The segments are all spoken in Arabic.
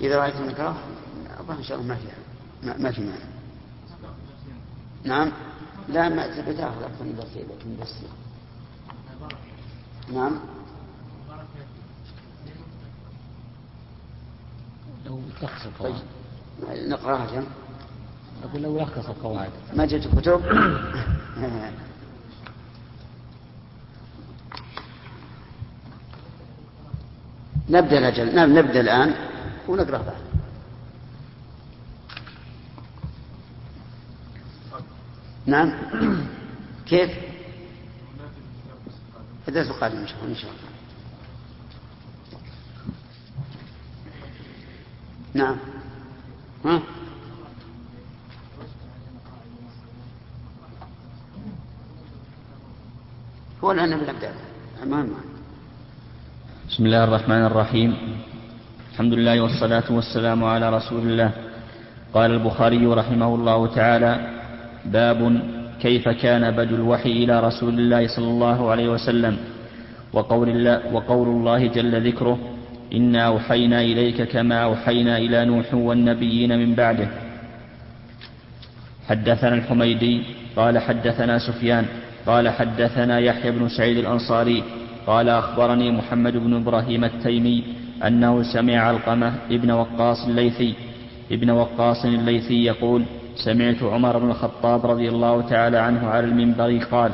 إذا رأيت المكره أظن إن شاء الله ما في معنى. نعم لا ما بتاخذ أكثر من درسين لكن بس نعم لو يلخص القواعد. طيب نقراها جم. أقول لو يلخص القواعد. ما جئت كتب. نبدأ الآن ونقرأ بعد. نعم كيف الدرس القادم إن شاء الله. نعم ها هو الآن نبدأ المهم. بسم الله الرحمن الرحيم. الحمد لله والصلاة والسلام على رسول الله. قال البخاري رحمه الله تعالى: باب كيف كان بدء الوحي إلى رسول الله صلى الله عليه وسلم وقول الله جل ذكره: إنا أوحينا إليك كما أوحينا إلى نوح والنبيين من بعده. حدثنا الحميدي قال حدثنا سفيان قال حدثنا يحيى بن سعيد الأنصاري قال أخبرني محمد بن إبراهيم التيمي أنه سمع علقمة ابن وقاص الليثي يقول: سمعت عمر بن الخطاب رضي الله تعالى عنه على المنبر قال: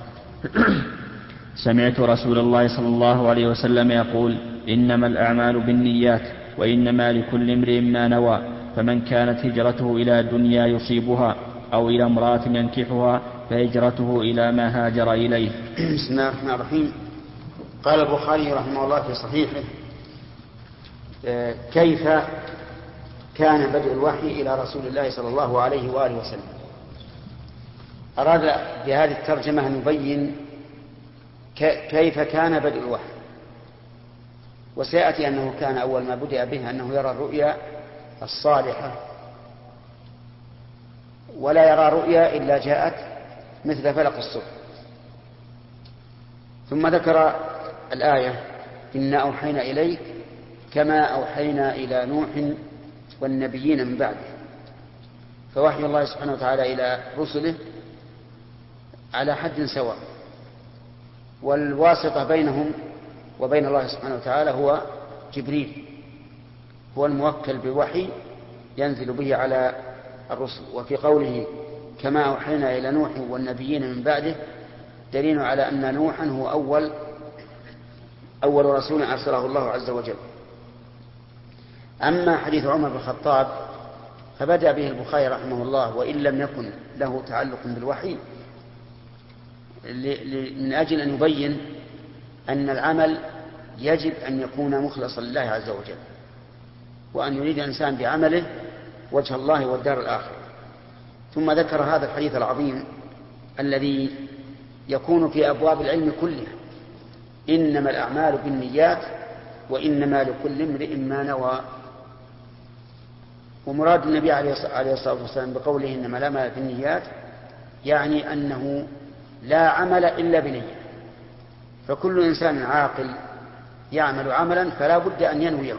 سمعت رسول الله صلى الله عليه وسلم يقول: إنما الأعمال بالنيات وإنما لكل امرئ ما نوى، فمن كانت هجرته إلى دنيا يصيبها أو إلى امرأة ينكحها فهجرته إلى ما هاجر إليه. بسم الله الرحمن الرحيم. قال البخاري رحمه الله في صحيحه: كيف كان بدء الوحي إلى رسول الله صلى الله عليه وآله وسلم. أراد بهذه الترجمة أن يبين كيف كان بدء الوحي، وسيأتي أنه كان أول ما بدأ به أنه يرى الرؤيا الصالحة، ولا يرى رؤيا إلا جاءت مثل فلق الصبح. ثم ذكر الآية: إنا أوحينا إليك كما أوحينا إلى نوح والنبيين من بعده. فوحي الله سبحانه وتعالى إلى رسله على حد سواء، والواسطة بينهم وبين الله سبحانه وتعالى هو جبريل، هو الموكل بالوحي ينزل به على الرسل. وفي قوله كما أوحينا إلى نوح والنبيين من بعده دليل على أن نوحا هو أول رسول أرسله الله عز وجل. أما حديث عمر بن الخطاب فبدأ به البخاري رحمه الله وإن لم يكن له تعلق بالوحي من أجل أن يبين أن العمل يجب أن يكون مخلصا لله عز وجل، وأن يريد الإنسان بعمله وجه الله والدار الآخرة. ثم ذكر هذا الحديث العظيم الذي يكون في أبواب العلم كلها: إنما الأعمال بالنيات وإنما لكل امرئ ما نوى. ومراد النبي عليه الصلاة والسلام بقوله إنما الأعمال بالنيات يعني أنه لا عمل إلا بنية، فكل إنسان عاقل يعمل عملا فلا بد أن ينويه،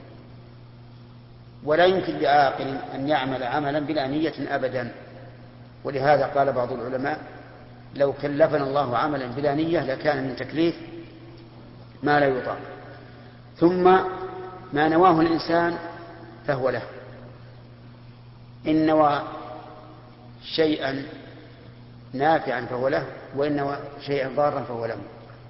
ولا يمكن لعاقل أن يعمل عملا بلا نية أبدا. ولهذا قال بعض العلماء: لو كلفنا الله عملا بلا نية لكان من تكليف ما لا يطاق. ثم ما نواه الإنسان فهو له، إن نوى شيئا نافعا فهو له، وإن نوى شيئا ضارا فهو له.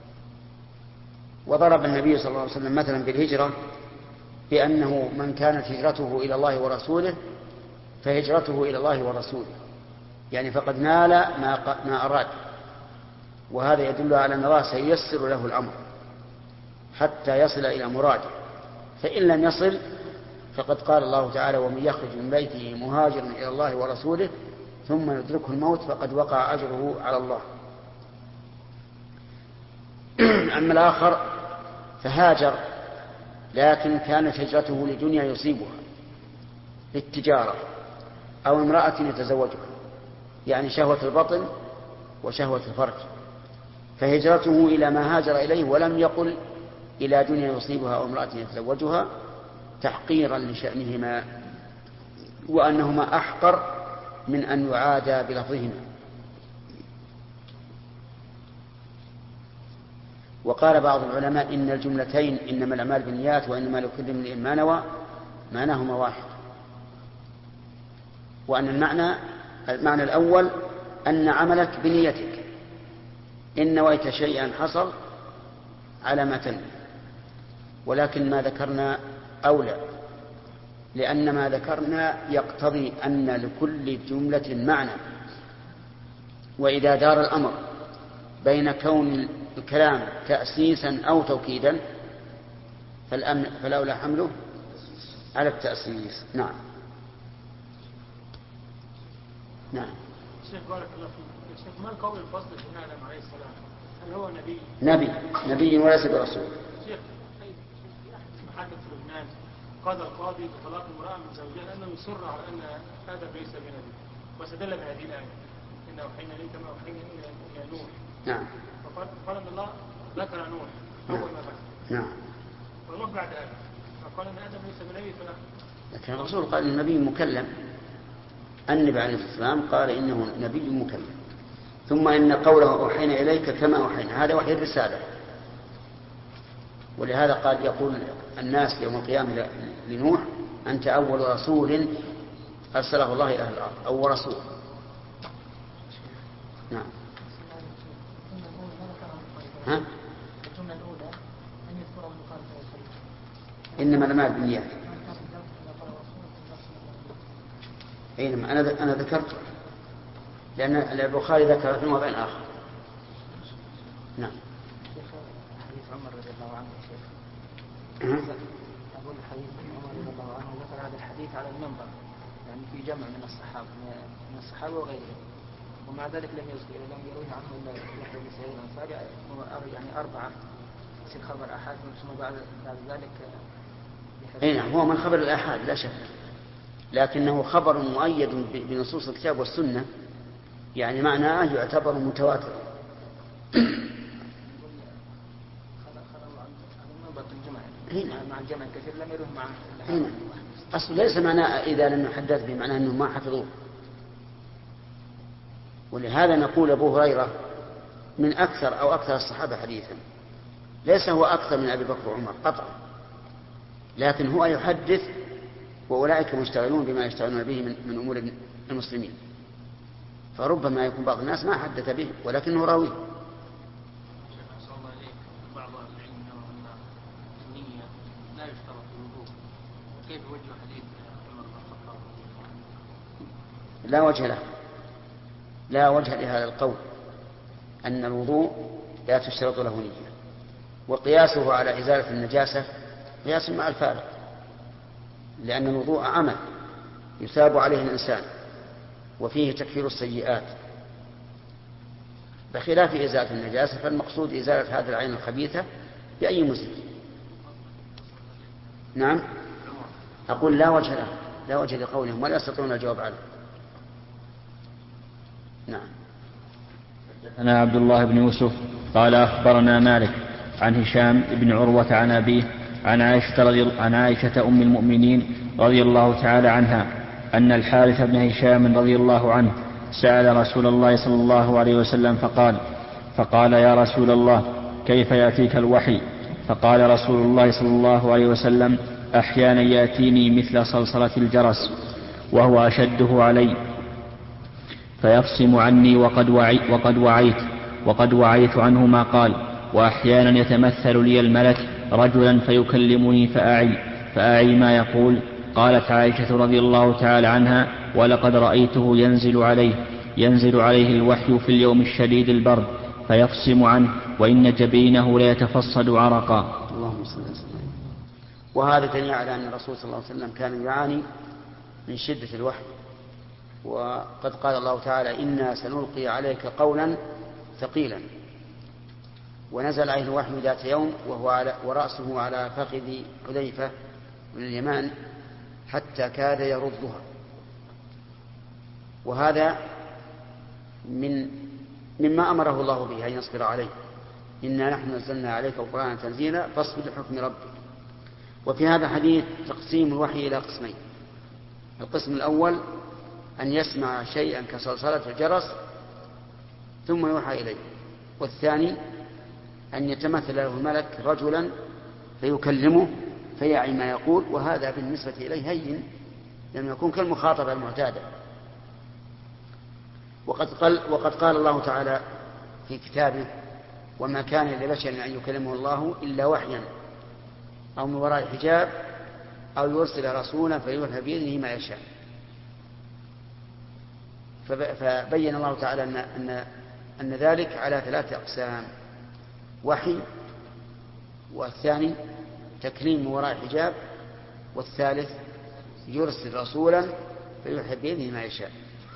وضرب النبي صلى الله عليه وسلم مثلا بالهجرة بأنه من كانت هجرته إلى الله ورسوله فهجرته إلى الله ورسوله، يعني فقد نال ما أراد. وهذا يدل على أن الله سييسر له الأمر حتى يصل إلى مراده. فإن لم يصل فقد قال الله تعالى: ومن يخرج من بيته مهاجرا إلى الله ورسوله ثم يدركه الموت فقد وقع أجره على الله. أما الآخر فهاجر لكن كانت هجرته لدنيا يصيبها، للتجارة أو امرأة يتزوجها، يعني شهوة البطن وشهوة الفرج، فهجرته إلى ما هاجر إليه، ولم يقل إلى دنيا يصيبها أو امرأة يتزوجها، تحقيرا لشأنهما وأنهما أحقر من أن يعادى بلفظهما. وقال بعض العلماء إن الجملتين إنما الأعمال بالنيات وإنما لكل امرئ ما نوى معناهما واحد، وأن المعنى الأول أن عملك بنيتك، إن نويت شيئا حصل على ما تنوي، ولكن ما ذكرنا أولى، لأن ما ذكرنا يقتضي أن لكل جملة معنى، وإذا دار الأمر بين كون الكلام تأسيسا أو توكيدا فالأولى حمله على التأسيس. نعم. نعم. شيخ بارك الله فيك. شيخ ما القول الفصل في آدم عليه السلام؟ هل هو نبي وليس برسول؟ شيخ في أحد المحاكم في لبنان قضى القاضي بطلاق امرأة من زوجها لأنه يصر على أن آدم ليس بنبي، واستدل بهذه الآية إن أوحينا إليك كما أوحينا إلى نوح. نعم. فقال أن الله ذكر نوح أول ما ذكر. نعم. ونوح بعد آدم، فقال أن آدم ليس بنبي لكن الرسول قال النبي مكلم، النبي عليه الصلاة والسلام قال إنه نبي مكلم، ثم إن قوله أوحينا إليك كما أوحينا هذا وحي الرسالة، ولهذا قال يقول الناس يوم القيامة لنوح أنت أول رسول أرسله الله إلى أهل الأرض، أول رسول. نعم. ها؟ الجملة الأولى أن يذكر المخالفة إنما الأعمال بالنيات. أينما أنا ذكرت، لأن البخاري ذكر في موضع آخر. نعم. شيخ حديث عمر رضي الله عنه يا شيخ. أقول حديث عمر رضي الله عنه ذكر هذا الحديث على المنبر، يعني في جمع من الصحابة وغيرهم، ومع ذلك لم يروي عنه إلا يحيى بن سعيد الأنصاري، يعني 4 في خبر أحد، ثم بعد ذلك. نعم، هو من خبر الآحاد لا شك، لكنه خبر مؤيد بنصوص الكتاب والسنة، يعني معناه يعتبر متواتر. مع الجمع كثير لم يروه مع هنا أصل ليس معناه إذا لم يحدث بمعناه أنه ما حفظوه، ولهذا نقول أبو هريرة من أكثر الصحابة حديثا، ليس هو أكثر من أبي بكر وعمر قطعا، لكن هو يحدث وأولئك مشتغلون بما يشتغلون به من أمور المسلمين، فربما يكون بعض الناس ما حدث به ولكنه راوي. بعض العلم أن النية لا يشترط الوضوء، كيف وجه حديث عمر بن الخطاب؟ لا وجه لهذا القول أن الوضوء لا تشترط له نية، وقياسه على إزالة النجاسة قياس مع الفارق، لأن الوضوء عمل يثاب عليه الإنسان وفيه تكفير السيئات، بخلاف إزالة النجاسة فالمقصود إزالة هذه العين الخبيثة بأي مسلم. نعم. أقول لا وجه لقولهم ولا يستطيعون الجواب عنه. نعم. أنا عبد الله بن يوسف قال أخبرنا مالك عن هشام بن عروة عن أبيه عن عائشة أم المؤمنين رضي الله تعالى عنها أن الحارث بن هشام رضي الله عنه سأل رسول الله صلى الله عليه وسلم فقال يا رسول الله كيف يأتيك الوحي؟ فقال رسول الله صلى الله عليه وسلم أحيانا يأتيني مثل صلصلة الجرس وهو أشده علي فيفصم عني وقد وعيت عنه ما قال، وأحيانا يتمثل لي الملك رجلا فيكلمني فأعي ما يقول. قالت عائشة رضي الله تعالى عنها ولقد رأيته ينزل عليه الوحي في اليوم الشديد البرد فيفصم عنه وإن جبينه ليتفصد عرقا. اللهم صل وسلم. وهذا دليل على أن الرسول صلى الله عليه وسلم كان يعاني من شدة الوحي، وقد قال الله تعالى إنا سنلقي عليك قولا ثقيلا، ونزل عليه الوحي ذات يوم ورأسه على فخذ حذيفة من اليمان حتى كاد يردها، وهذا مما أمره الله به أن يصبر عليه، إنا نحن نزلنا عليك القرآن تنزيلا فاصبر لحكم ربك. وفي هذا الحديث تقسيم الوحي إلى قسمين. القسم الأول أن يسمع شيئا كصلصلة الجرس ثم يوحى إليه، والثاني أن يتمثل له الملك رجلا فيكلمه فيعي ما يقول، وهذا بالنسبة إليه هين لأنه يكون كالمخاطبة المعتادة. وقد قال الله تعالى في كتابه: وما كان لبشر أن يكلمه الله إلا وحيا أو من وراء حجاب أو يرسل رسولا فيوحى بإذنه ما يشاء. فبين الله تعالى أن ذلك على 3 أقسام: وحي، والثاني تكليم من وراء حجاب، والثالث يرسل رسولا فيوحى بإذنه ما يشاء.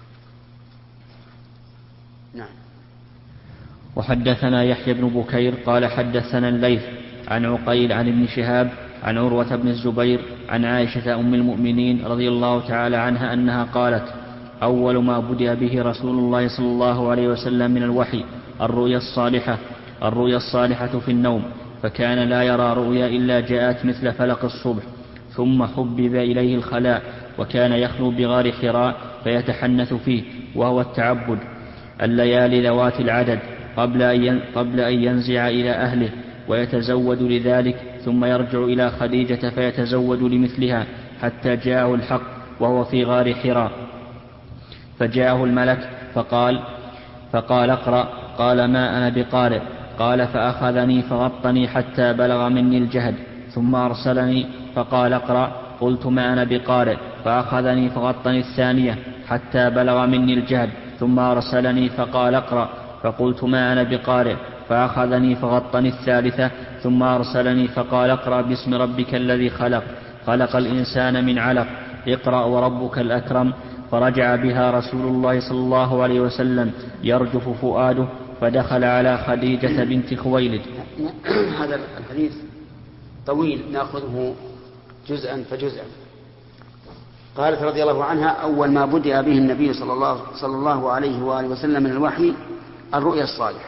نعم. وحدثنا يحيى بن بكير قال حدثنا الليث عن عقيل عن ابن شهاب عن عروة بن الزبير عن عائشة أم المؤمنين رضي الله تعالى عنها أنها قالت: أول ما بدأ به رسول الله صلى الله عليه وسلم من الوحي الرؤيا الصالحة في النوم، فكان لا يرى رؤيا إلا جاءت مثل فلق الصبح، ثم حبب إليه الخلاء، وكان يخلو بغار حراء فيتحنث فيه، وهو التعبد، الليالي ذوات العدد قبل أن ينزع إلى أهله ويتزود لذلك، ثم يرجع إلى خديجة فيتزود لمثلها حتى جاءه الحق وهو في غار حراء، فجاءه الملك فقال اقرأ، قال ما أنا بقارئ، قال فأخذني فغطني حتى بلغ مني الجهد، ثم أرسلني فقال اقرأ، قلت ما أنا بقارئ، فأخذني فغطني الثانية حتى بلغ مني الجهد، ثم أرسلني فقال اقرأ، فقلت ما أنا بقارئ، فأخذني فغطني الثالثة، ثم أرسلني فقال اقرأ باسم ربك الذي خلق الإنسان من علق، اقرأ وربك الأكرم. فرجع بها رسول الله صلى الله عليه وسلم يرجف فؤاده، فدخل على خديجة بنت خويلد. هذا الحديث طويل نأخذه جزءا فجزءا. قالت رضي الله عنها: أول ما بدأ به النبي صلى الله عليه وآله وسلم من الوحي الرؤيا الصالحة،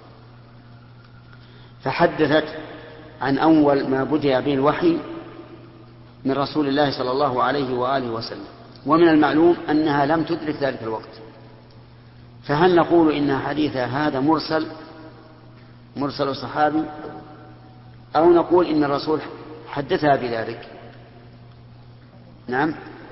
فحدثت عن أول ما بدأ به الوحي من رسول الله صلى الله عليه وآله وسلم، ومن المعلوم أنها لم تدرك ذلك الوقت. فهل نقول إن حديث هذا مرسل صحابي، أو نقول إن الرسول حدثها بذلك؟ نعم،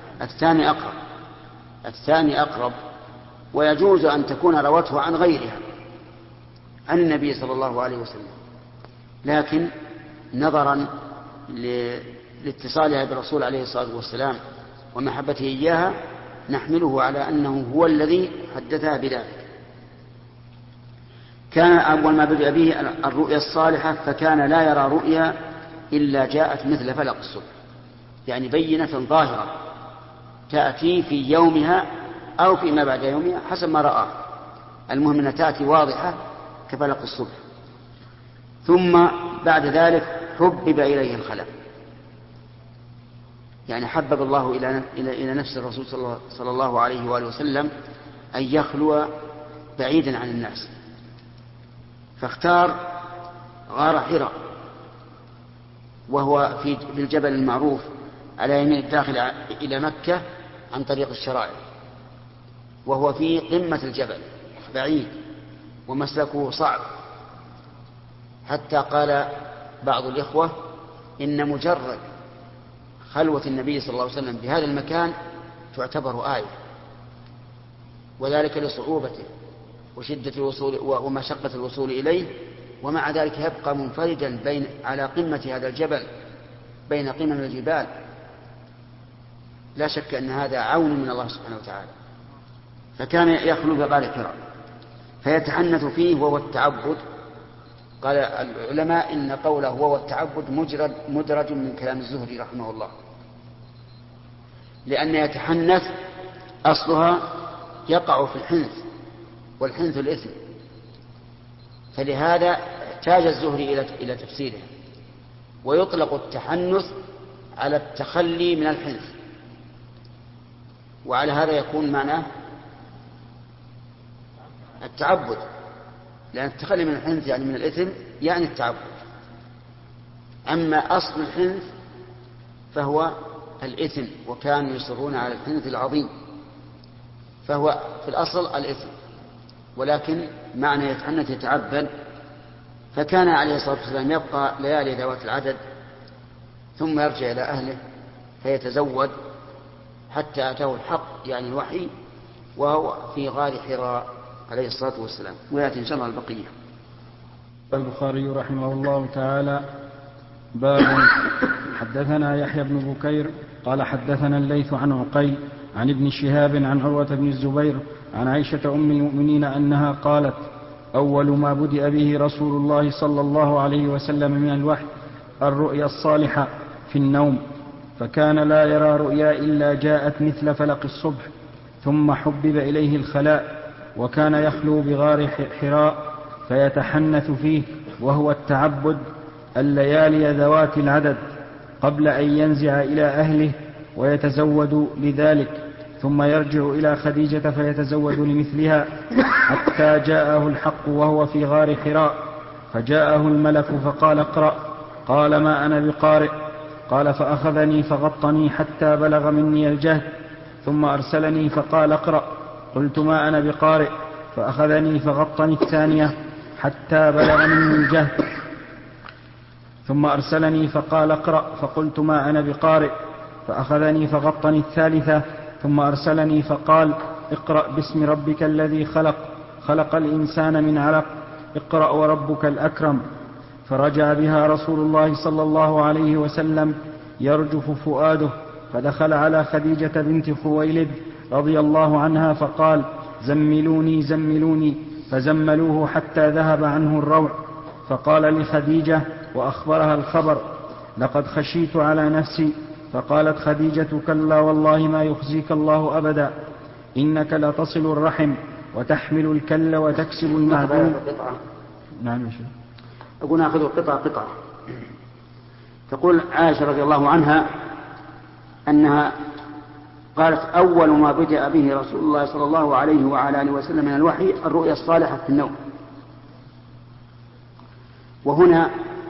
الثاني أقرب، ويجوز أن تكون روته عن غيرها عن النبي صلى الله عليه وسلم، لكن نظرا لاتصالها بالرسول عليه الصلاة والسلام ومحبته إياها نحمله على أنه هو الذي حدثها بذلك. كان أول ما بدأ به الرؤيا الصالحة، فكان لا يرى رؤيا إلا جاءت مثل فلق الصبح، يعني بينة ظاهرة تأتي في يومها أو فيما بعد يومها حسب ما رآه، المهم أنها تأتي واضحة كفلق الصبح. ثم بعد ذلك حبب إليه الخلاء، يعني حبب الله إلى نفس الرسول صلى الله عليه وآله وسلم أن يخلو بعيدا عن الناس، فاختار غار حراء، وهو في الجبل المعروف على يمين الداخل إلى مكة عن طريق الشرائع، وهو في قمة الجبل بعيد ومسلكه صعب، حتى قال بعض الإخوة إن مجرد خلوة النبي صلى الله عليه وسلم بهذا المكان تعتبر آية، وذلك لصعوبته وشدة الوصول ومشقة الوصول إليه، ومع ذلك يبقى منفردا على قمة هذا الجبل بين قمم الجبال. لا شك أن هذا عون من الله سبحانه وتعالى. فكان يخلو بغار حراء فيتحنث فيه وهو التعبد. قال العلماء إن قوله وهو التعبد مدرج من كلام الزهري رحمه الله، لأن يتحنث أصلها يقع في الحنث، والحنث الإثم، فلهذا احتاج الزهري إلى تفسيره. ويطلق التحنث على التخلي من الحنث، وعلى هذا يكون معناه التعبد، لأن التخلي من الحنث يعني من الإثم يعني التعبد. أما أصل الحنث فهو الإثم، وكانوا يصرون على الحنث العظيم، فهو في الأصل الإثم، ولكن معنى يتحنث يتعبد. فكان عليه الصلاة والسلام يبقى ليالي ذوات العدد ثم يرجع إلى أهله فيتزود حتى أتاه الحق يعني الوحي، وهو في غار حراء عليه الصلاة والسلام. ويأتي إن شاء الله البقية. البخاري رحمه الله تعالى: باب. حدثنا يحيى بن بكير قال حدثنا الليث عن عقيل عن ابن شهاب عن عروة بن الزبير عن عائشة أم المؤمنين أنها قالت: أول ما بدأ به رسول الله صلى الله عليه وسلم من الوحي الرؤيا الصالحة في النوم، فكان لا يرى رؤيا إلا جاءت مثل فلق الصبح، ثم حبب إليه الخلاء، وكان يخلو بغار حراء فيتحنث فيه، وهو التعبد، الليالي ذوات العدد، قبل أن ينزع إلى أهله ويتزود لذلك، ثم يرجع إلى خديجة فيتزود لمثلها، حتى جاءه الحق وهو في غار حراء، فجاءه الملك فقال: اقرأ. قال: ما أنا بقارئ. قال: فأخذني فغطني حتى بلغ مني الجهد، ثم أرسلني فقال: اقرأ. قلت: ما أنا بقارئ. فأخذني فغطني الثانية حتى بلغ مني الجهد، ثم أرسلني فقال: اقرأ. فقلت: ما أنا بقارئ. فأخذني فغطني الثالثة، ثم أرسلني فقال: اقرأ باسم ربك الذي خلق، خلق الإنسان من علق، اقرأ وربك الأكرم. فرجع بها رسول الله صلى الله عليه وسلم يرجف فؤاده، فدخل على خديجة بنت خويلد رضي الله عنها فقال: زملوني زملوني، فزملوه حتى ذهب عنه الروع. فقال لخديجة وأخبرها الخبر: لقد خشيت على نفسي. فقالت خديجة: كلا والله ما يخزيك الله أبدا، إنك لتصل الرحم وتحمل الكل وتكسب المعدوم. نعم يا شيخ. أقول نأخذ قطعة. تقول عائشة رضي الله عنها أنها قالت: أول ما بدأ به رسول الله صلى الله عليه وعلى آله وسلم من الوحي الرؤيا الصالحة في النوم. وهنا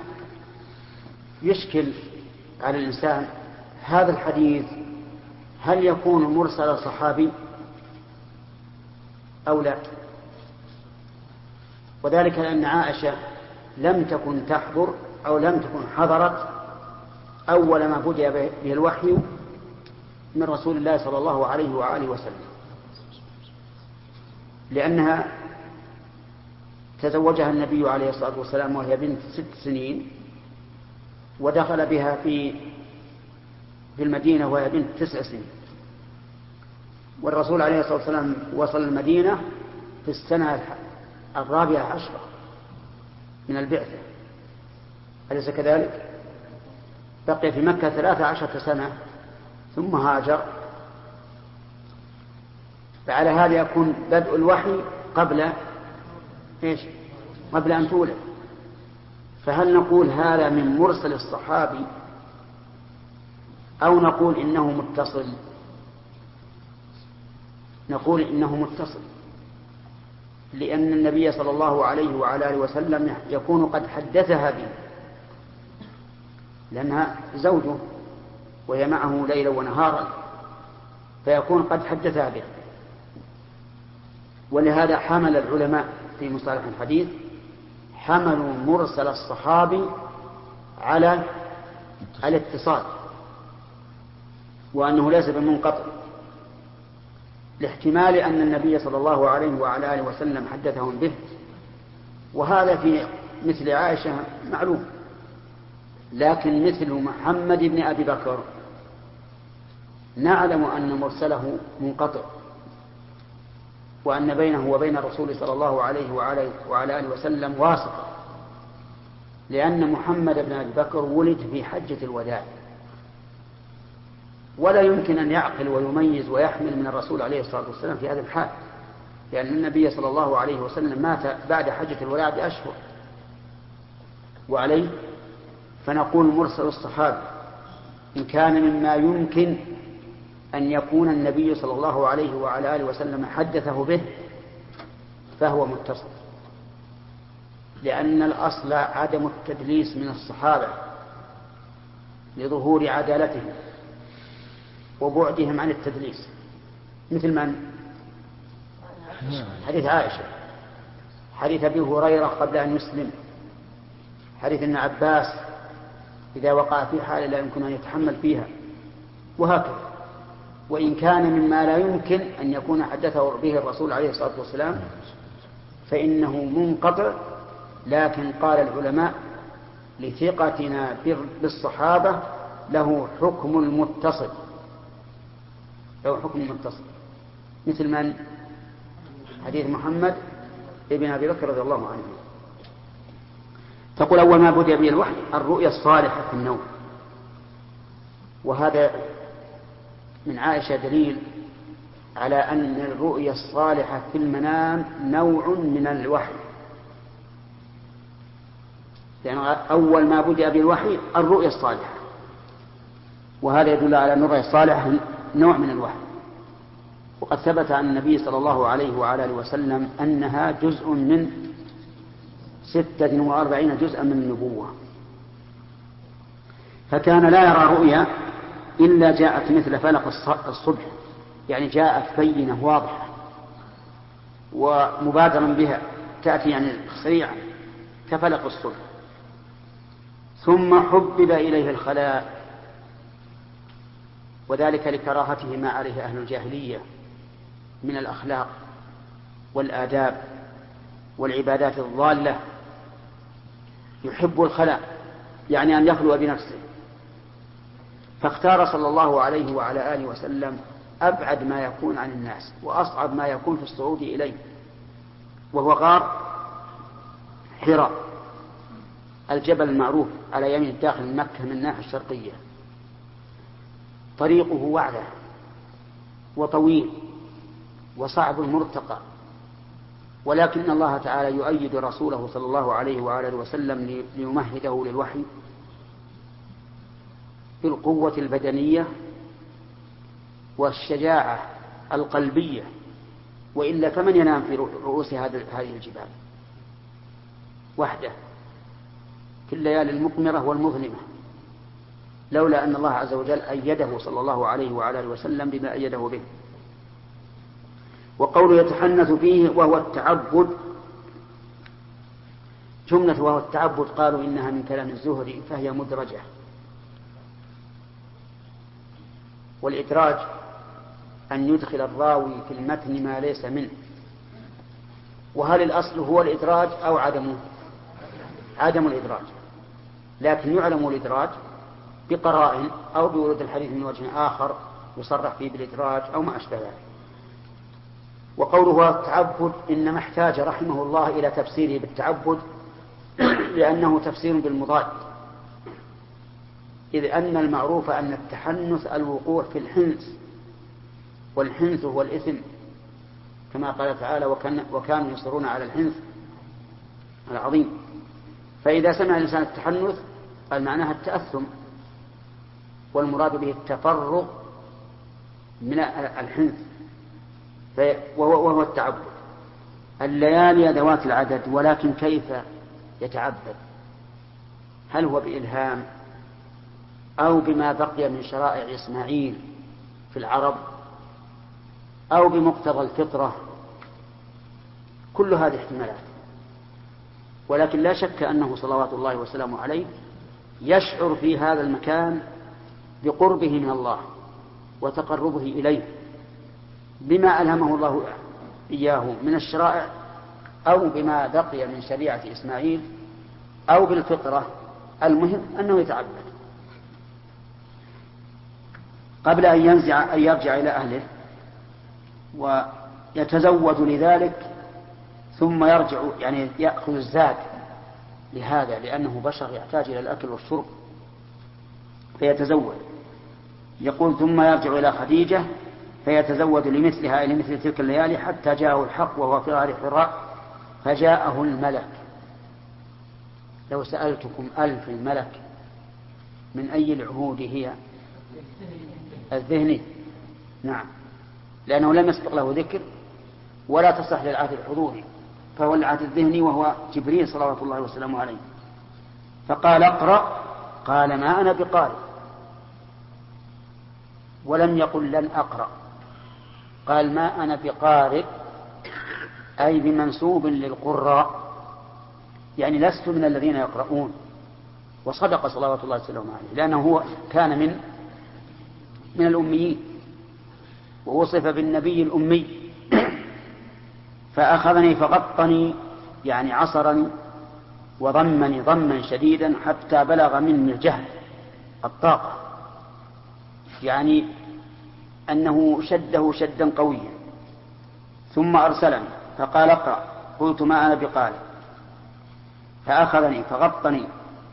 يشكل على الإنسان هذا الحديث هل يكون مرسل صحابي أو لا؟ وذلك لأن عائشة لم تكن تحضر أو لم تكن حضرت أول ما بدأ به الوحي من رسول الله صلى الله عليه وآله وسلم، لأنها تزوجها النبي عليه الصلاة والسلام وهي بنت 6 سنين، ودخل بها في المدينة وهي بنت 9 سنين، والرسول عليه الصلاة والسلام وصل المدينة في السنة 14 من البعثة، أليس كذلك؟ بقي في مكة 13 سنة ثم هاجر. فعلى هذا يكون بدء الوحي قبل قبل أن تولد. فهل نقول هذا من مرسل الصحابي أو نقول إنه متصل؟ نقول إنه متصل، لأن النبي صلى الله عليه وعلى آله وسلم يكون قد حدثها به، لأنها زوجه وهي معه ليلا ونهارا، فيكون قد حدثها به. ولهذا حمل العلماء في مصطلح الحديث حملوا مرسل الصحابي على الاتصال، وأنه ليس بمنقطع، لاحتمال أن النبي صلى الله عليه وعلى آله وسلم حدثهم به، وهذا في مثل عائشة معلوم. لكن مثل محمد بن أبي بكر نعلم أن مرسله منقطع، وأن بينه وبين الرسول صلى الله عليه وعلى آله وسلم واسطة، لأن محمد بن أبي بكر ولد في حجة الوداع، ولا يمكن أن يعقل ويميز ويحمل من الرسول عليه الصلاة والسلام في هذا الحال، لأن النبي صلى الله عليه وسلم مات بعد حجة الوداع بأشهر. وعليه فنقول مرسل الصحابي إن كان مما يمكن أن يكون النبي صلى الله عليه وعلى آله وسلم حدثه به فهو متصل، لأن الأصل عدم التدليس من الصحابة، لظهور عدالتهم وبعدهم عن التدليس، مثل من؟ حديث عائشة، حديث أبي هريرة قبل أن يسلم، حديث ابن عباس إذا وقع في حال لا يمكن أن يتحمل فيها، وهكذا. وإن كان مما لا يمكن أن يكون حدثه به الرسول عليه الصلاة والسلام فإنه منقطع، لكن قال العلماء لثقتنا بالصحابة له حكم المتصل، له حكم المتصل، مثل من؟ حديث محمد ابن أبي بكر رضي الله عنه. تقول أول ما بدأ به الوحي الرؤيا الصالحة في النوم، وهذا من عائشة دليل على أن الرؤيا الصالحة في المنام نوع من الوحي، لأن أول ما بدأ به الوحي الرؤيا الصالحة، وهذا يدل على أن الرؤيا الصالحة نوع من الوحي. وقد ثبت عن النبي صلى الله عليه وعلى آله وسلم أنها جزء من 46 جزءا من النبوة، فكان لا يرى رؤيا إلا جاءت مثل فلق الصبح، يعني جاءت بينة واضحة ومبادرا بها، تأتي يعني سريعا كفلق الصبح. ثم حبب إليه الخلاء، وذلك لكراهته ما عليه أهل الجاهلية من الأخلاق والآداب والعبادات الضالة، يحب الخلاء يعني أن يخلو بنفسه، فاختار صلى الله عليه وعلى آله وسلم أبعد ما يكون عن الناس وأصعب ما يكون في الصعود إليه، وهو غار حراء، الجبل المعروف على يمين داخل مكة من الناحية الشرقية، طريقه وعلة وطويل وصعب المرتقى، ولكن الله تعالى يؤيد رسوله صلى الله عليه وآله وسلم ليمهده للوحي بالقوة البدنية والشجاعة القلبية، وإلا فمن ينام في رؤوس هذه الجبال وحده في الليالي المقمرة والمظلمة، لولا أن الله عز وجل أيده صلى الله عليه وعلى آله وسلم بما أيده به. وقوله يتحنث فيه وهو التعبد، جملة وهو التعبد قالوا إنها من كلام الزهري فهي مدرجة، والإدراج أن يدخل الراوي في المتن ما ليس منه. وهل الأصل هو الإدراج أو عدمه؟ عدم الإدراج، لكن يعلم الإدراج بقرائن أو بورود الحديث من وجه آخر يصرح فيه بالإدراج أو ما أشبه ذلك. وقوله التعبد إنما احتاج رحمه الله إلى تفسيره بالتعبد لأنه تفسير بالمضاد، إذ أن المعروف أن التحنث الوقوع في الحنث، والحنث هو الإثم كما قال تعالى وكانوا يصرون على الحنث العظيم. فإذا سمع الإنسان التحنث قال معناها التأثم، والمراد به التفرغ من الحنث وهو التعبد. الليالي ذوات العدد، ولكن كيف يتعبد؟ هل هو بإلهام أو بما بقي من شرائع إسماعيل في العرب أو بمقتضى الفطرة؟ كل هذه احتمالات، ولكن لا شك أنه صلوات الله وسلامه عليه يشعر في هذا المكان بقربه من الله وتقربه إليه بما ألهمه الله إياه من الشرائع أو بما بقي من شريعة إسماعيل أو بالفطرة، المهم أنه يتعبد قبل أن يرجع إلى أهله ويتزود لذلك، ثم يرجع يعني يأخذ الزاد لهذا، لأنه بشر يحتاج إلى الأكل والشرب فيتزود. يقول ثم يرجع إلى خديجة فيتزود لمثلها لمثل تلك الليالي حتى جاءه الحق وهو في غار حراء فجاءه الملك. لو سألتكم ألف الملك من أي العهود هي؟ الذهني، نعم، لأنه لم يسبق له ذكر ولا تصح للعهد الحضوري، فهو العهد الذهني وهو جبريل صلوات الله وسلامه عليه. فقال اقرأ، قال ما أنا بقارئ، ولم يقل لن أقرأ، قال ما أنا بقارئ أي بمنسوب للقراء، يعني لست من الذين يقرؤون. وصدق صلوات الله وسلامه عليه، لأنه هو كان من الأميين، ووصف بالنبي الأمي. فأخذني فغطني، يعني عصرني وضمني ضما شديدا حتى بلغ مني الجهل الطاقة، يعني أنه شده شدا قويا. ثم أرسلني فقال اقرأ، قلت ما أنا بقارئ. فأخذني فغطني،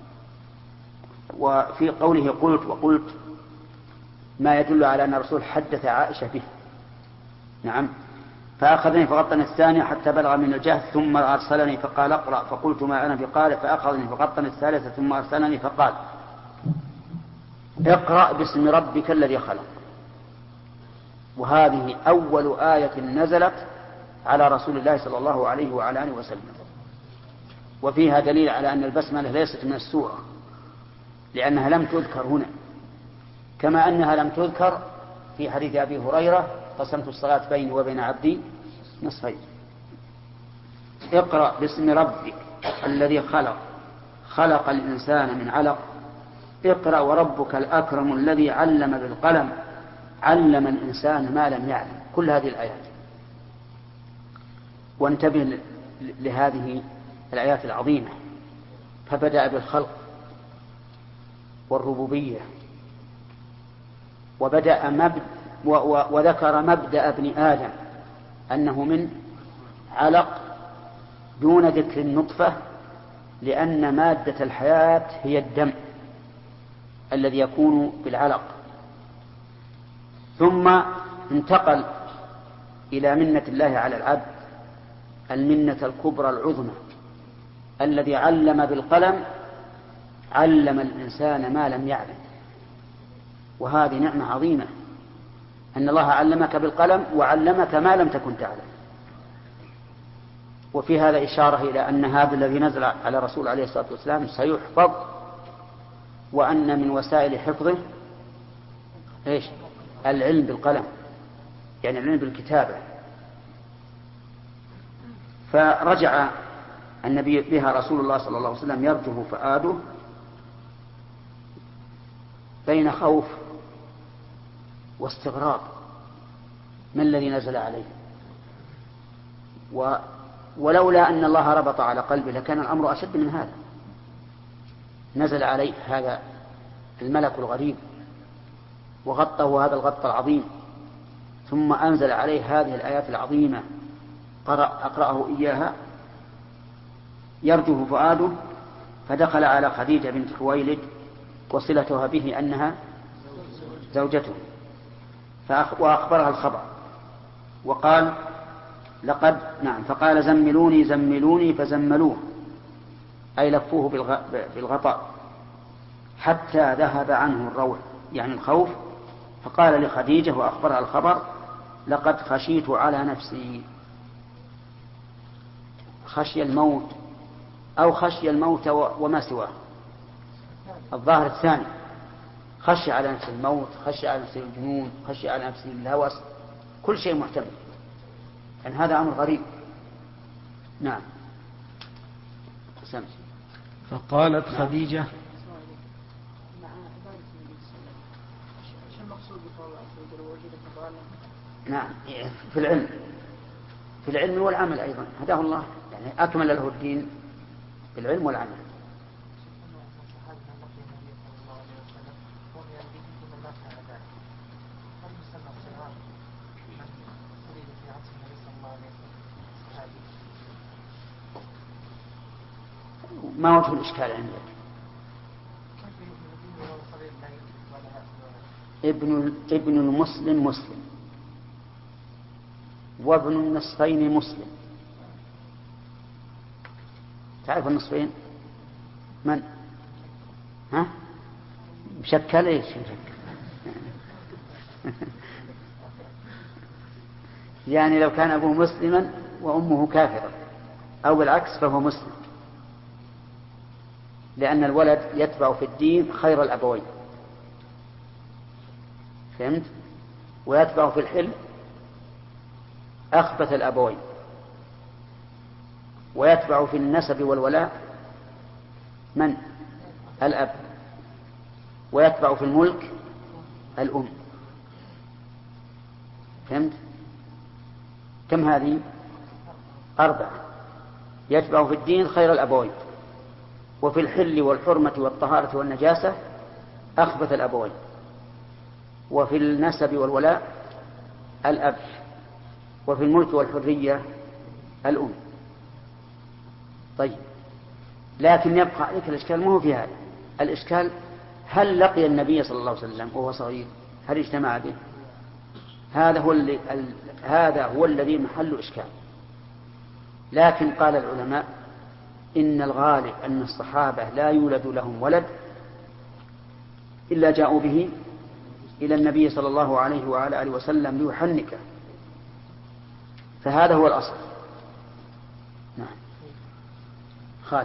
وفي قوله وقلت ما يدل على أن الرسول حدث عائشة به. نعم. فأخذني فغطني الثانية حتى بلغ من الجهل، ثم أرسلني فقال اقرأ، فقلت ما أنا بقارئ. فأخذني فغطني الثالثة ثم أرسلني فقال اقرأ باسم ربك الذي خلق. وهذه أول آية نزلت على رسول الله صلى الله عليه وعلى آله وسلم، وفيها دليل على أن البسملة ليست من السورة، لأنها لم تذكر هنا، كما أنها لم تذكر في حديث أبي هريرة قسمت الصلاة بيني وبين عبدي نصفين. اقرأ باسم ربك الذي خلق الإنسان من علق، اقرأ وربك الأكرم الذي علم بالقلم علم الإنسان ما لم يعلم. كل هذه الآيات. وانتبه لهذه الآيات العظيمة. فبدأ بالخلق والربوبية، وذكر مبدأ ابن آدم أنه من علق دون ذكر النطفة، لأن مادة الحياة هي الدم الذي يكون بالعلق. ثم انتقل إلى منة الله على العبد، المنة الكبرى العظمى، الذي علم بالقلم علم الإنسان ما لم يعلم. وهذه نعمة عظيمة، أن الله علمك بالقلم وعلمك ما لم تكن تعلم. وفي هذا إشارة إلى أن هذا الذي نزل على رسول عليه الصلاة والسلام سيحفظ، وأن من وسائل حفظه العلم بالقلم، يعني العلم بالكتابة. فرجع النبي بها رسول الله صلى الله عليه وسلم يرجف فؤاده بين خوف واستغراب ما الذي نزل عليه. ولولا أن الله ربط على قلبه لكان الأمر أشد من هذا. نزل عليه هذا الملك الغريب وغطه هذا الغط العظيم، ثم أنزل عليه هذه الآيات العظيمة أقرأه إياها يرجف فؤاده. فدخل على خديجة بنت خويلد وصلتها به أنها زوجته، وأخبرها الخبر وقال فقال زملوني فزملوه، أي لفوه بالغطاء حتى ذهب عنه الروع، يعني الخوف. فقال لخديجة وأخبرها الخبر لقد خشيت على نفسي. خشي الموت أو خشي الموت وما سواه، الظاهر الثاني. خشي على نفس الموت، خشي على نفس الجنون، خشي على نفس الهوس، كل شيء محتمل، يعني هذا أمر غريب. نعم. سمع. فقالت خديجة نعم في العلم والعمل أيضا هداه الله، يعني أكمل له الدين بالعلم والعمل. ما وجه الإشكال عندك؟ ابن المسلم مسلم، وابن النصفين مسلم. تعرف النصفين من؟ ها؟ مشكل ايش مشكل؟ يعني لو كان أبوه مسلما وأمه كافرة أو بالعكس فهو مسلم، لأن الولد يتبع في الدين خير الأبوين. فهمت؟ ويتبع في الحل أخبث الأبوين، ويتبع في النسب والولاء من؟ الأب، ويتبع في الملك الأم. فهمت؟ كم هذه؟ 4. يتبع في الدين خير الأبوين، وفي الحل والحرمة والطهارة والنجاسة أخبث الأبوين، وفي النسب والولاء الأب، وفي الملك والحرية الأم. طيب، لكن يبقى عليك الإشكال، ما هو في هذا الإشكال، هل لقي النبي صلى الله عليه وسلم وهو صغير؟ هل اجتمع به؟ هذا هو الذي محل إشكال. لكن قال العلماء إن الغالب أن الصحابة لا يولد لهم ولد إلا جاءوا به إلى النبي صلى الله عليه وعلى آله وسلم ليحنكه، فهذا هو الأصل. نعم. خالد.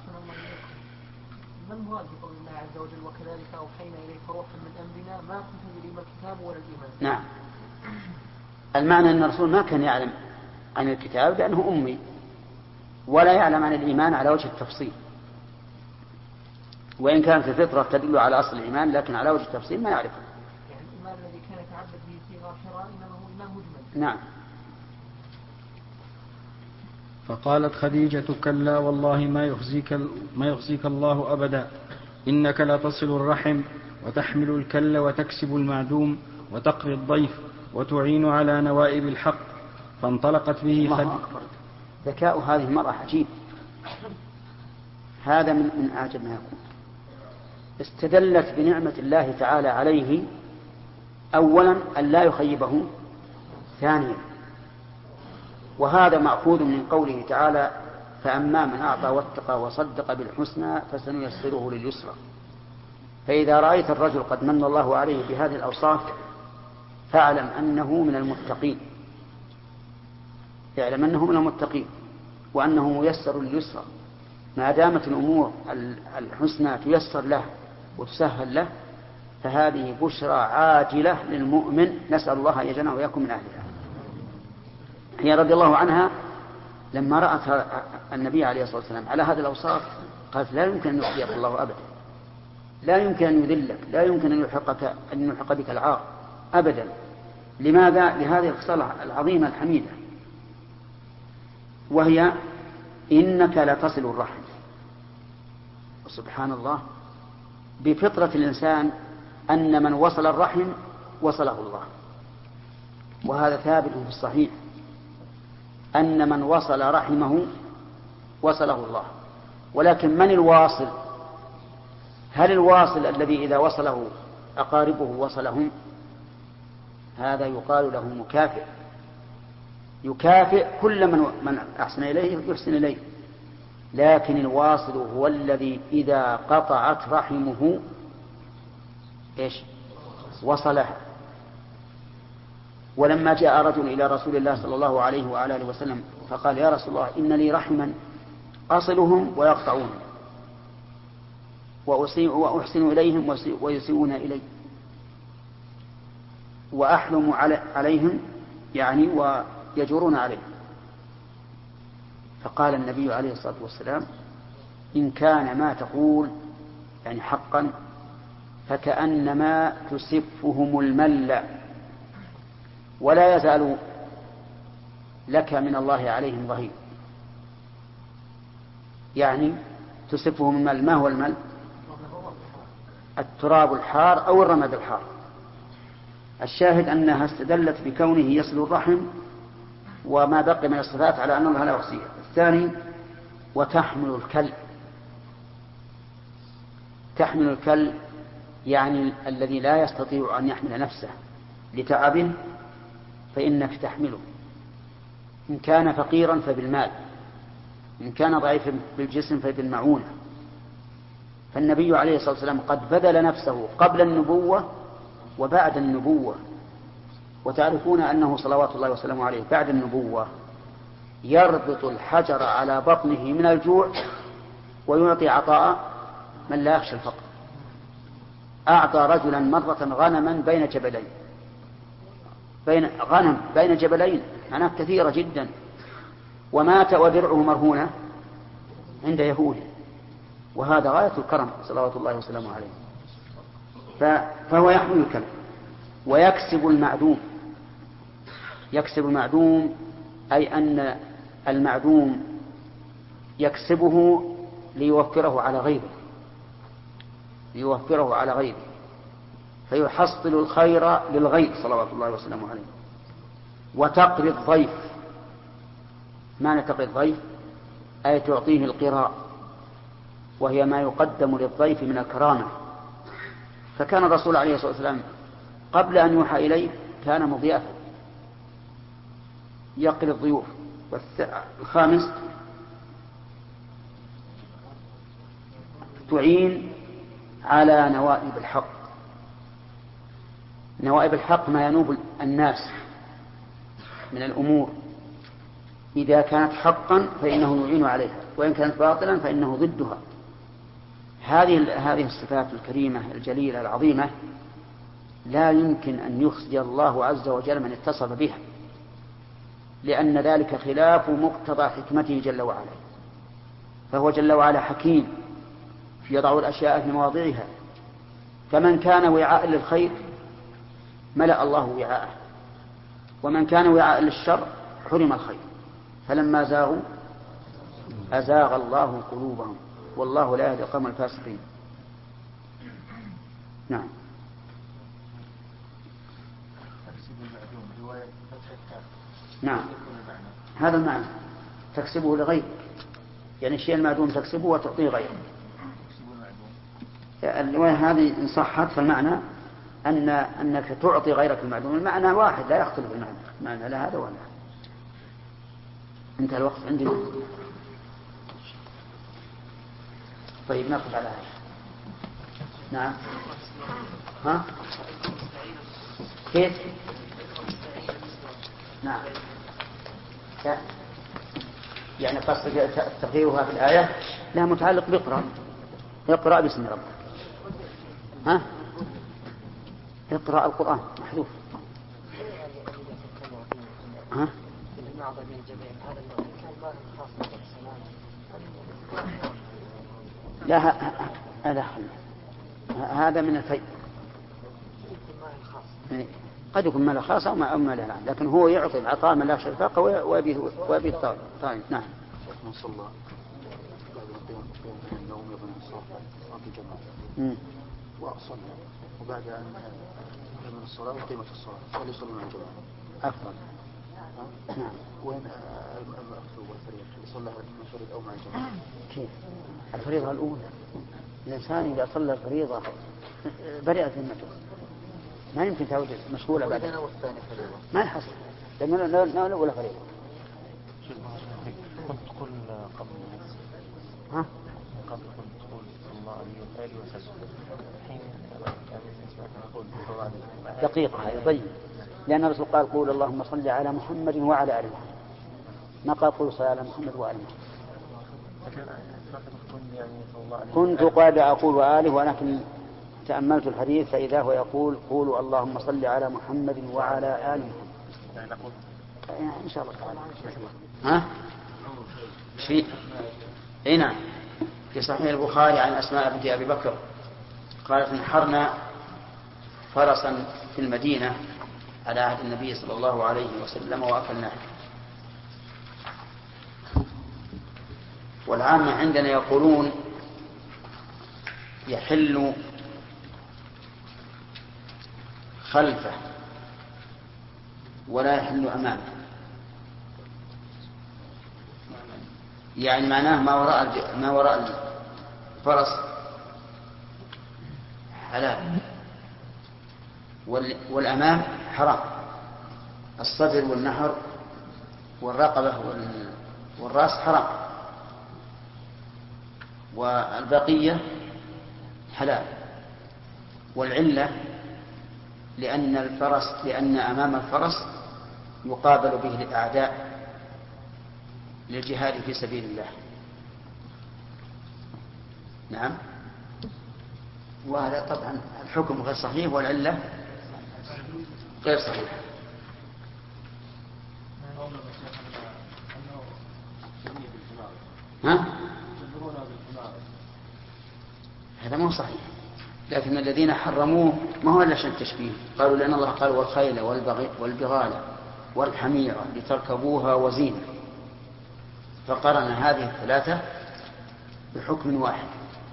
ما المراد بقول الله عز وجل وكذلك أوحينا إليك روحا من أمرنا ما كنت تدري ما الكتاب ولا الإيمان؟ نعم، المعنى أن الرسول ما كان يعلم عن الكتاب لأنه أمي، ولا يعلم عن الإيمان على وجه التفصيل، وإن كانت الفطرة تدل على أصل الإيمان لكن على وجه التفصيل ما يعرفه. يعني الإيمان الذي كان يتعبد به في غار حراء إنما هو إيمان مجمل. نعم. فقالت خديجة كلا والله ما يخزيك الله أبدا، إنك لا تصل الرحم وتحمل الكل وتكسب المعدوم وتقري الضيف وتعين على نوائب الحق. فانطلقت به الله أكبر، ذكاء هذه المرأة عجيب، هذا من أعجب ما يكون. استدلت بنعمة الله تعالى عليه أولا أن لا يخيبه، ثانيا وهذا مأخوذ من قوله تعالى فأما من أعطى واتقى وصدق بالحسنى فسنيسره لليسرى. فإذا رأيت الرجل قد من الله عليه بهذه الأوصاف فاعلم أنه من المتقين، اعلم أنه من المتقين وأنه ميسر لليسرى. ما دامت الأمور الحسنى تيسر له وتسهل له فهذه بشرى عاجلة للمؤمن، نسأل الله أن يجعلنا وإياكم من أهلها. هي رضي الله عنها لما رأت النبي عليه الصلاة والسلام على هذه الأوصاف قالت لا يمكن أن يخزيك الله أبدا، لا يمكن أن يذلك، لا يمكن أن يلحق بك العار أبدا. لماذا؟ لهذه الخصال العظيمة الحميدة، وهي إنك لتصل الرحم. سبحان الله، بفطرة الإنسان أن من وصل الرحم وصله الله، وهذا ثابت في الصحيح أن من وصل رحمه وصله الله. ولكن من الواصل؟ هل الواصل الذي إذا وصله أقاربه وصلهم؟ هذا يقال له مكافئ، يكافئ كل من أحسن إليه يحسن إليه. لكن الواصل هو الذي إذا قطعت رحمه وصلها. ولما جاء رجل إلى رسول الله صلى الله عليه وعلى آله وسلم فقال يا رسول الله إن لي رحما أصلهم ويقطعون وأحسن إليهم ويسيئون إلي وأحلم عليهم يعني ويجرون عليهم. فقال النبي عليه الصلاة والسلام إن كان ما تقول يعني حقا فكأنما تسفهم المل ولا يزال لك من الله عليهم ظهير. يعني تسفهم المل، ما هو المل؟ التراب الحار أو الرماد الحار. الشاهد أنها استدلت بكونه يصل الرحم وما بقي من الصفات على أن الله لا يحصيها. الثاني وتحمل الكل. تحمل الكل يعني الذي لا يستطيع أن يحمل نفسه لتعب فإنك تحمله، إن كان فقيرا فبالمال، إن كان ضعيفا بالجسم فبالمعونة. فالنبي عليه الصلاة والسلام قد بذل نفسه قبل النبوة وبعد النبوة. وتعرفون أنه صلوات الله وسلامه عليه بعد النبوة يربط الحجر على بطنه من الجوع ويعطي عطاء من لا يخشى الفقر. أعطى رجلا مرة غنما بين جبلين بين غنم بين جبلين، معناه كثيرة جدا، ومات ودرعه مرهونة عند يهودي، وهذا غاية الكرم صلوات الله وسلامه عليه. فهو يحمل الكلب ويكسب المعدوم. يكسب المعدوم أي أن المعدوم يكسبه ليوفره على غيره، ليوفره على غيره، فيحصل الخير للغير صلوات الله وسلامه عليه. وتقري الضيف، معنى تقري الضيف أي تعطيه القراء، وهي ما يقدم للضيف من الكرامة. فكان الرسول عليه الصلاة والسلام قبل أن يوحى إليه كان مضيافا يقري الضيوف. الخامس تعين على نوائب الحق. نوائب الحق ما ينوب الناس من الأمور، إذا كانت حقا فإنه يعين عليها، وإن كانت باطلا فإنه ضدها. هذه الصفات الكريمة الجليلة العظيمة لا يمكن أن يخزي الله عز وجل من اتصف بها، لأن ذلك خلاف مقتضى حكمته جل وعلا. فهو جل وعلا حكيم يضع الأشياء في مواضعها، فمن كان وعاء للخير ملأ الله وعاءه، ومن كان وعاء للشر حرم الخير. فلما زاغوا أزاغ الله قلوبهم والله لا يهدي القوم الفاسقين. نعم. نعم هذا المعنى، تكسبه لغيرك، يعني الشيء المعدوم تكسبه وتعطيه غيره. هذه إن صحت فالمعنى أنك تعطي غيرك المعدوم. المعنى واحد لا يختلف المعنى لا هذا ولا هذا. انتهى الوقت عندنا. طيب نقف على هذا. نعم. ها كيف؟ نعم يعني قصد تغييرها في الآية لا متعلق بقرأ. اقرأ باسم ربك. ها اقرأ القرآن محذوف. ها لا هذا من الفيء، قد يكون مال خاص أو مال العام، لكن هو يعطي العطاء من لا شفاقة ويبي الطاعة. طيب نعم. من صلى بعد القيام النوم يظن الصلاة في جماعة وأصلى، وبعد أن من الصلاة وقيمة الصلاة صلي صلوا مع الجماعة أفضل. نعم. وين المكتوب والفريضة يصلى المنفرد أو مع الجماعة؟ كيف؟ الفريضة الأولى. الإنسان إذا صلى الفريضة برئت ذمته، ما يمكن تعود مشغولة بعد. ما يحصل لأنه الأولى فريضة. كنت تقول قبل ها؟ قبل كنت تقول صلى الله عليه وآله وسلم الحين نقول دقيقة هذا طيب، لأن الرسول قال قول اللهم صل على محمد وعلى آل محمد، ما قال قول صل على محمد وعلى محمد. كنت قد أقول وآله، ولكن تأملت الحديث فإذا هو يقول قولوا اللهم صل على محمد وعلى آل محمد. إن شاء الله تعالى. ها؟ شيء هنا في صحيح البخاري عن أسماء بنت أبي بكر قالت نحرنا فرسا في المدينة على عهد النبي صلى الله عليه وسلم وأكلناه. والعامة عندنا يقولون يحل خلفه ولا يحل أمامه، يعني معناه ما وراء الفرس حلال، والأمام حرام. الصدر والنحر والرقبة والرأس حرام، والبقية حلال. والعلة لأن أمام الفرس يقابل به الأعداء للجهاد في سبيل الله. نعم. وهذا طبعا الحكم غير صحيح والعلة غير صحيح. مو صحيح. لكن الذين حرموه ما هو إلا عشان التشبيه. قالوا لأن الله قال والخيل والبغال والحمير لتركبوها وزينة، فقرن هذه الثلاثة بحكم واحد.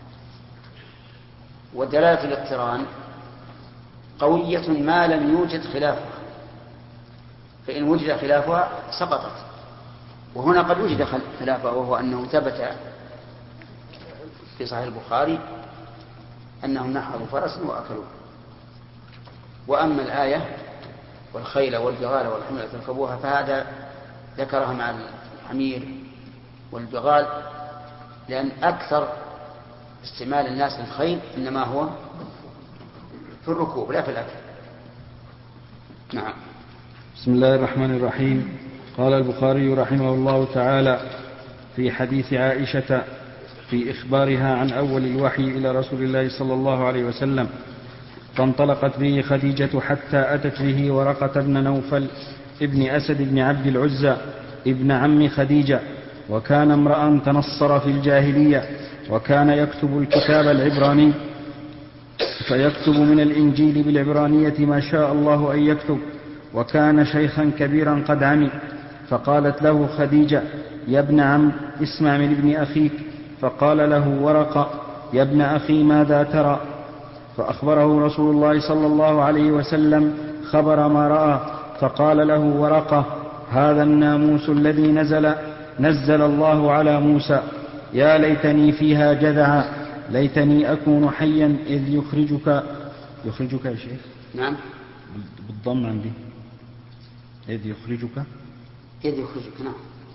ودلالة الاقتران قوية ما لم يوجد خلافها، فإن وجد خلافها سقطت. وهنا قد وجد خلافها، وهو أنه ثبت في صحيح البخاري أنهم نحروا فرسا وأكلوه. وأما الآية والخيل والبغال والحمير تركبوها فهذا ذكرها مع الحمير والبغال، لأن أكثر استعمال الناس للخيل إنما هو في الركوب لا في الأكل. نعم. بسم الله الرحمن الرحيم. قال البخاري رحمه الله تعالى في حديث عائشة في إخبارها عن أول الوحي إلى رسول الله صلى الله عليه وسلم: فانطلقت به خديجة حتى أتت به ورقة بن نوفل ابن أسد بن عبد العزى ابن عم خديجة، وكان امرأ تنصر في الجاهلية، وكان يكتب الكتاب العبراني، فيكتب من الإنجيل بالعبرانية ما شاء الله أن يكتب، وكان شيخا كبيرا قد عمي. فقالت له خديجة: يا ابن عم، اسمع من ابن أخيك. فقال له ورقة: يا ابن أخي، ماذا ترى؟ فأخبره رسول الله صلى الله عليه وسلم خبر ما رأى. فقال له ورقة: هذا الناموس الذي نزل الله على موسى، يا ليتني فيها جذعا، ليتني أكون حيا إذ يخرجك يا شيخ. نعم بالضم عندي إذ يخرجك. نعم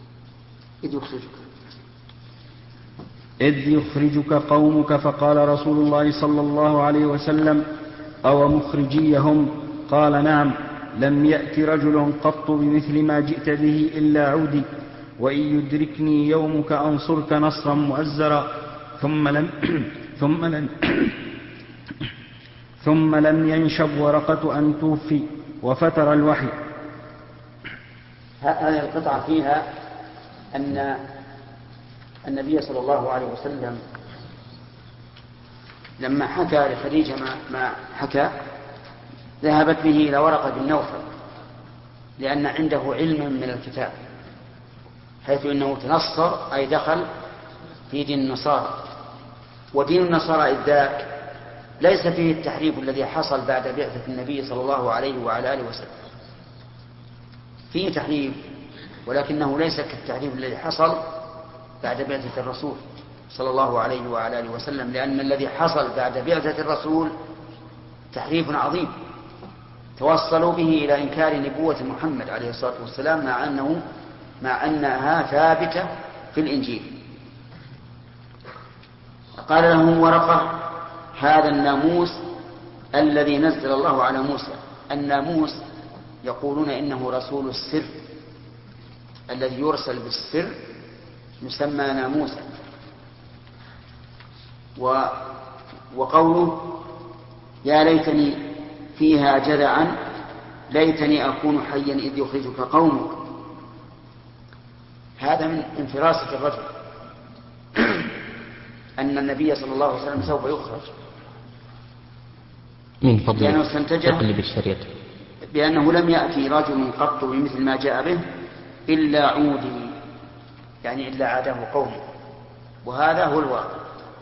إذ يخرجك قومك. فقال رسول الله صلى الله عليه وسلم: أو مخرجيهم؟ قال: نعم، لم يأت رجل قط بمثل ما جئت به إلا عودي، وإن يدركني يومك أنصرك نصرا مؤزرا. ثم لم ينشب ورقة أن توفي، وفتر الوحي. هذه القطعة فيها أن النبي صلى الله عليه وسلم لما حكى لخديجة ما حكى ذهبت به إلى ورقة بن نوفل، لأن عنده علم من الكتاب، حيث إنه تنصر أي دخل في دين النصارى. ودين النصارى إذ ذاك ليس فيه التحريف الذي حصل بعد بعثة النبي صلى الله عليه وعلى آله وسلم. فيه تحريف، ولكنه ليس كالتحريف الذي حصل بعد بعثة الرسول صلى الله عليه وعلى آله وسلم، لأن الذي حصل بعد بعثة الرسول تحريف عظيم توصلوا به إلى إنكار نبوة محمد عليه الصلاة والسلام، مع أنها ثابتة في الإنجيل. قال لهم ورقة: هذا الناموس الذي نزل الله على موسى. الناموس يقولون إنه رسول السر، الذي يرسل بالسر يسمى ناموسا. وقوله: يا ليتني فيها جذعا، ليتني أكون حيا إذ يخرجك قومك. هذا من انفراسة الرجل أن النبي صلى الله عليه وسلم سوف يخرج من فضل تقلب الشريعة، بأنه لم يأتي رجل قط بمثل ما جاء به إلا عودي، يعني إلا عاده قومه، وهذا هو الواقع.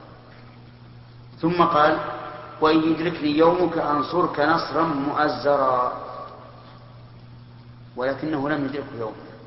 ثم قال: وإن يدركني يومك أنصرك نصرا مؤزرا، ولكنه لم يدركه يوم،